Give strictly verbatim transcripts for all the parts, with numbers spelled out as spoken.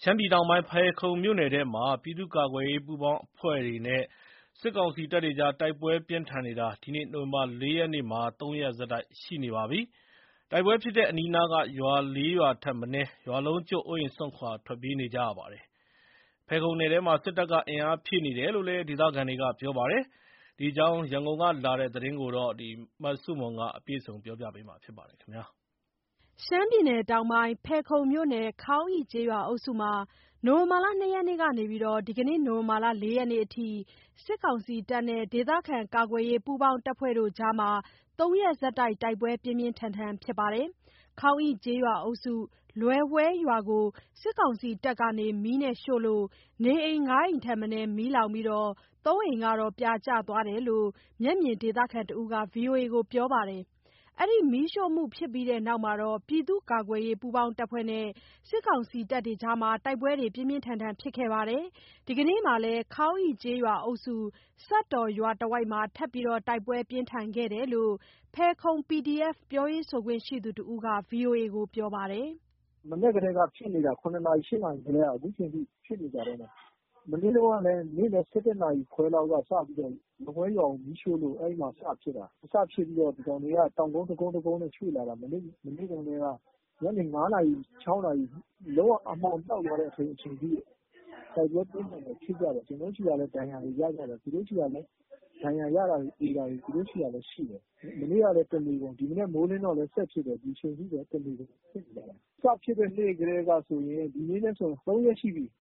ရှမ်းပြည်တောင်ပိုင်း ဖယ်ခုံမြို့နယ်ထဲမှာ ပြည်သူ့ကာကွယ်ရေးပူးပေါင်းအဖွဲ့တွေနဲ့ စစ်ကောင်စီတပ်တွေကြား တိုက်ပွဲပြင်းထန်နေတာ ဒီနေ့ နိုဝင်ဘာ ၄ ရက်နေ့မှာ သုံးရက်ဆက်တိုက်ရှိနေပါပြီ။ တိုက်ပွဲဖြစ်တဲ့အနီးနားက ရွာ လေးရွာထက်မနည်း ရွာလုံးကျွတ် အိုးအိမ်စွန့်ခွာ ထွက်ပြေးနေကြရပါတယ်။ ဖယ်ခုံနယ်ထဲမှာ စစ်တပ်က အင်အားဖြည့်နေတယ်လို့ ဒေသခံတွေက ပြောပါတယ်။ ဒီအကြောင်း ရန်ကုန်ကလာတဲ့သတင်းကို မဆုမွန်က တင်ပြပေးထားပါတယ်။ရှမ်းပြည်နယ်တောင်ပိုင်း ဖယ်ခုံမြို့နယ် ခေါင်းအိကျေးရွာအုပ်စုမှာ နိုဝင်ဘာ ၂ ရက်နေ့ကနေ ဒီကနေ့ နိုဝင်ဘာ ၄ ရက်နေ့အထိ စစ်ကောင်စီတပ်နဲ့ ဒေသခံကာကွယ်ရေး ပူးပေါင်းတပ်ဖွဲ့တို့ကြား သုံးရက်ဆက်တိုက် တိုက်ပွဲပြင်းပြင်းထန်ထန်ဖြစ်ပါတယ်။ ခေါင်းအိကျေးရွာအုပ်စု လွယ်ဝဲရွာကို စစ်ကောင်စီတပ်က မီးရှို့လို့ နေအိမ် ငါးအိမ်ထက်မနည်း မီးလောင်ပြီး သုံးအိမ်ကတော့ ပြာကျသွားတယ်လို့ မျက်မြင်ဒေသခံတဦးက ဗွီအိုအေကို ပြောပါတယ်။ အဲဒီမီးရှို့မှုဖြစ်ပြီးနောက် ပြည်သူ့ကာကွယ်ရေးပူးပေါင်းတပ်ဖွဲ့နဲ့ စစ်ကောင်စီတပ်တွေကြား တိုက်ပွဲတွေ ပြင်းပြင်းထန်ထန်ဖြစ်ခဲ့ပါတယ်။ ဒီကနေ့မှာလည်း ခေါင်းအိကျေးရွာအုပ်စု စက်တော်ရွာတဝိုက်မှာ ထပ်ပြီး တိုက်ပွဲပြင်းထန်ခဲ့တယ်လို့ ဖယ်ခုံ ပီဒီအက်ဖ် ပြောရေးဆိုခွင့်ရှိသူတဦးက ဗွီအိုအေကို ပြောပါတယ်။ “မနက်ကတည်းက ဖြစ်နေတာ ၇ နာရီ ၈ နာရီကတည်းက အခုချိန်ထိ ဖြစ်နေကြတုန်းပဲ။ မနေ့တုန်းကလည်း နေ့လည် ၁၁ နာရီခွဲလောက်ကစပြီးတော့ လွယ်ဝဲရွာကို မီးရှို့လို့ အဲ့မှာစဖြစ်တာ။ စဖြစ်ပြီးတော့ ဒီကောင်တွေက တောင်ကုန်းတကုန်း တကုန်းနဲ့ ရွှေ့လာတာ မနေ့ကတည်းက ညနေ ၅ နာရီ ၆ နာရီ လုံးဝအမှောင်တောက်သွားတဲ့အချိန်ထိ တိုက်ပွဲပြင်းထန်စွာဖြစ်ကြတယ်။ ကျနော်တို့ဆီကလည်း ဒဏ်ရာတွေရကြတယ်။ သူတို့ဆီကလည်း ဒဏ်ရာရတာတွေ သေတာတွေ သူတို့ဆီကလည်းရှိတယ်။ မနေ့ကလည်း တနေကုန် ဒီမနက်မိုးလင်းတော့လည်း ဆက်ဖြစ်တယ်။ ဒီအချိန်ထိပဲ တနေကုန်ဖြစ်နေတာ။ စဖြစ်တဲ့နေ့ကတည်းကဆိုရင် ဒီနေ့နဲ့ဆို သုံးရက်ရှိပြီ။ ”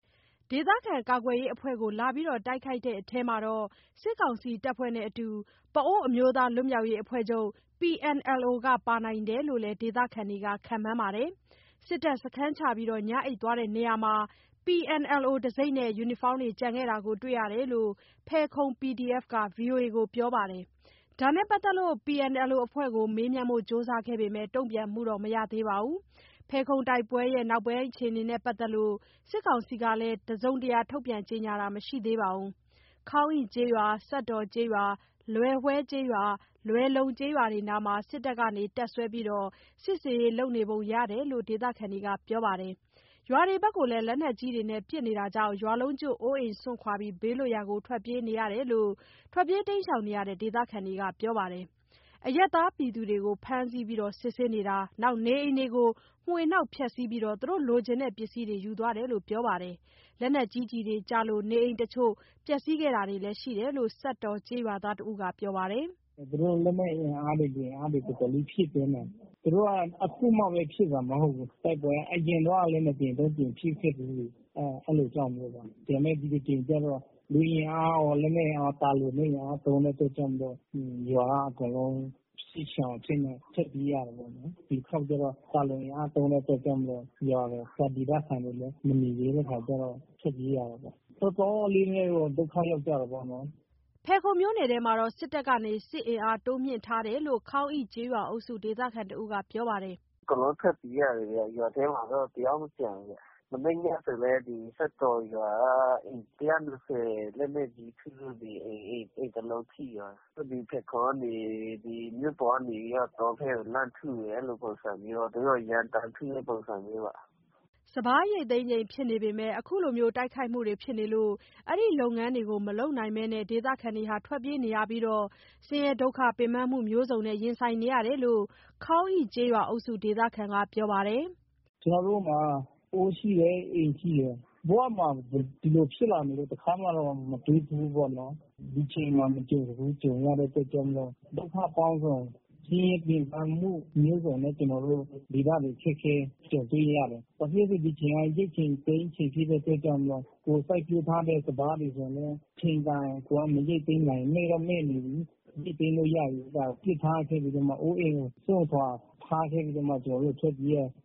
ဒေသခံကာကွယ်ရေးအဖွဲ့ကို လာရောက်တိုက်ခိုက်တဲ့အထဲမှာ စစ်ကောင်စီတပ်ဖွဲ့နဲ့အတူ ပအိုဝ်းအမျိုးသားလွတ်မြောက်ရေးအဖွဲ့ချုပ် ပီ အန် အယ်လ် အို ပါ နိုင်တယ်လို့လည်း ဒေသခံတွေက ခန့်မှန်းပါတယ်။ စစ်တပ်စခန်းချ ညအိပ်သွားတဲ့နေရာမှာ ပီ အန် အယ်လ် အို တံဆိပ်နဲ့ ယူနီဖောင်းတွေကျန်ခဲ့တာတွေ့ရတယ်လို့ ဖယ်ခုံ ပီ ဒီ အက်ဖ် က ဗွီအိုအေကို ပြောပါတယ်။ ဒါနဲ့ပတ်သက်လို့ ပီ အန် အယ်လ် အို အဖွဲ့ကို မေးမြန်းဖို့ကြိုးစားခဲ့ပေမယ့် တုံ့ပြန်မှုတော့ မရသေးပါဘူး။ ဖယ်ခုံတိုက်ပွဲနောက်ပိုင်းအခြေအနေနဲ့ပတ်သက်လို့ စစ်ကောင်စီကလည်း တစုံတရာ ထုတ်ပြန်ကြေညာတာမရှိသေးပါဘူး။ ခေါင်းအိကျေးရွာ၊ စက်တော်ကျေးရွာ၊ လွယ်ဝဲကျေးရွာ၊ လွယ်လုံကျေးရွာတွေနားမှာ စစ်တပ်က တပ်စွဲပြီး စစ်ဆင်ရေးလုပ်နေပုံရတယ်လို့ ဒေသခံတွေက ပြောပါတယ်။ ရွာတွေဘက်ကိုလည်း လက်နက်ကြီးတွေနဲ့ ပစ်နေတာကြောင့် ရွာလုံးကျွတ် အိုးအိမ်စွန့်ခွာ ဘေးလွတ်ရာကို ထွက်ပြေးနေရတယ်လို့ ထွက်ပြေးတိမ်းရှောင်နေရတဲ့ ဒေသခံတွေက ပြောပါတယ်။ အရပ်သားပြည်သူတွေကို ဖမ်းဆီးစစ်ဆေးနေတာ၊ နေအိမ်တွေကို မွှေနှောက်ဖျက်ဆီးပြီး သူတို့လိုချင်တဲ့ပစ္စည်းတွေ ယူသွားတယ်လို့ ပြောပါတယ်။ လက်နက်ကြီးကျည်တွေကျလို့ နေအိမ်တချို့ ပျက်စီးခဲ့တာတွေလည်းရှိတယ်လို့ စက်တော်ကျေးရွာသားတဦးက ပြောပါတယ်။ “သူတို့လက်နက်အင်အားတွေ လူအင်အားတွေ တော်တော်လေးဖြည့်တင်းတယ်။ သူတို့က အခုမှပဲဖြစ်တာမဟုတ်ဘူး။ တိုက်ပွဲအရင်တုန်းကလည်း နှစ်ကြိမ် သုံးကြိမ်ဖြစ်ခဲ့ဖူးပြီ။ အဲ့လိုကြောင့်မို့ပါ။ ဒါပေမယ့် ဒီတကြိမ်ကျတော့ လူအင်အားရော လက်နက်အင်အား သာလွန်တဲ့ အင်အားသုံးတဲ့အတွက်ကြောင့်မို့ ရွာကအကုန်လုံး စစ်ရှောင်အဖြစ်နဲ့ ထွက်ပြေးရတယ်ပေါ့နော်။ ဒီတစ်ခေါက်ကျတော့ သာလွန်အင်အားသုံးတဲ့အတွက်ကြောင့်မို့ ရွာက ဒေသခံတွေလည်း မနေရဲတဲ့အခါကျတော့ ထွက်ပြေးရတာပေါ့။ တော်တော်လေးကို ဒုက္ခရောက်ကြတာပေါ့နော်။ ” ဖယ်ခုံမြို့နယ်ထဲမှာ စစ်တပ်က စစ်အင်အားတိုးမြှင့်ထားတယ်လို့ ခေါင်းအိကျေးရွာအုပ်စု ဒေသခံတဦးက ပြောပါတယ်။ “အကုန်လုံးထွက်ပြေးရတယ်ဗျ။ ရွာထဲမှာတော့ တယောက်မှမကျန်ဘူးဗျ။ မနေ့ညဆိုလည်း ဒီစက်တော်ရွာက အိမ် ၁၂၀ လက်နက်ကြီးထုလို့ ဒီအိမ်အိမ်တလုံးထိသွားတယ်။ ဒီဖယ်ခုံကနေ ဒီမြို့ပေါ်ကနေပြီးတော့ တောထဲကိုလှမ်းထုတယ် အဲ့လိုပုံစံမျိုး။ သူတို့ရမ်းသမ်းထုတဲ့ပုံစံမျိုးပါ။” စပါးရိတ်သိမ်းချိန်ဖြစ်နေပေမယ့် အခုလိုတိုက်ခိုက်မှုတွေဖြစ်လို့ အဲဒီလုပ်ငန်းတွေကို မလုပ်နိုင်ဘဲ ဒေသခံတွေ ထွက်ပြေးနေရပြီး ဆင်းရဲဒုက္ခပင်ပန်းမှုမျိုးစုံနဲ့ ရင်ဆိုင်နေရတယ်လို့ ခေါင်းအိကျေးရွာအုပ်စု ဒေသခံက ပြောပါတယ်။ “ကျနော်တို့မှာ အိုးရှိတယ်။ အိမ်ရှိတယ်။ ဘဝမှာ ဒီလိုဖြစ်လာမယ်လို့ တခါမှတော့ မတွေးဖူးဘူးပေါ့နော်။ ဒီအချိန်မှာ မကြုံစဖူး ကြုံရတဲ့အတွက်ကြောင့်မို့ ဒုက္ခပေါင်းစုံ ဆင်းရဲပင်ပန်းမှုမျိုးစုံနဲ့ ကျနော်တို့ ဒေသတွေအခက်အခဲကြုံတွေ့ရတယ်။ ဘာဖြစ်လို့လဲဆို ဒီချိန်က ရိတ်ချိန်သိမ်းချိန်ဖြစ်တဲ့အတွက်ကြောင့်မို့ ကိုယ်စိုက်ပျိုးထားတဲ့ စပါးတွေဆိုလည်း အချိန်တန်ကိုယ်က မရိတ်သိမ်းနိုင်ဘူး။ မှည့်တော့မှည့်နေပြီ။ ရိတ်သိမ်းလို့ရပြီ ဒါပစ်ထားခဲ့ပြီးတော့မှ အိုးအိမ်ကိုစွန့်ခွာထားခဲ့ပြီးတော့မှ ကျနော်တို့ ထွက်ပြေးရတယ်။ ”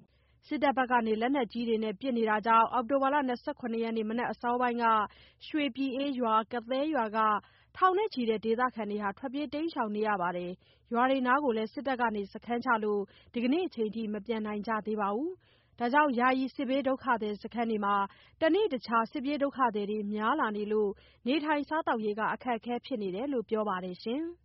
စစ်တပ်ဘက်က လက်နက်ကြီးတွေနဲ့ ပစ်နေတာကြောင့် အောက်တိုဘာ ၂၇ ရက် မနက်အစောပိုင်းက ရွှေပြည်အေးရွာ၊ ကသဲရွာက ထောင်နဲ့ချီတဲ့ဒေသခံတွေ ထွက်ပြေးတိမ်းရှောင်နေရပါတယ်။ ရွာတွေနားကို စစ်တပ်က စခန်းချလို့ ဒီကနေ့အချိန်ထိ မပြန်နိုင်ကြသေးပါဘူး။ ဒါကြောင့် ယာယီစစ်ဘေးဒုက္ခသည်စခန်းတွေမှာ တနေ့တခြား စစ်ပြေးဒုက္ခသည်တွေများလာနေလို့ နေထိုင်စားသောက်ရေး အခက်အခဲဖြစ်နေတယ်လို့ ပြောပါတယ်။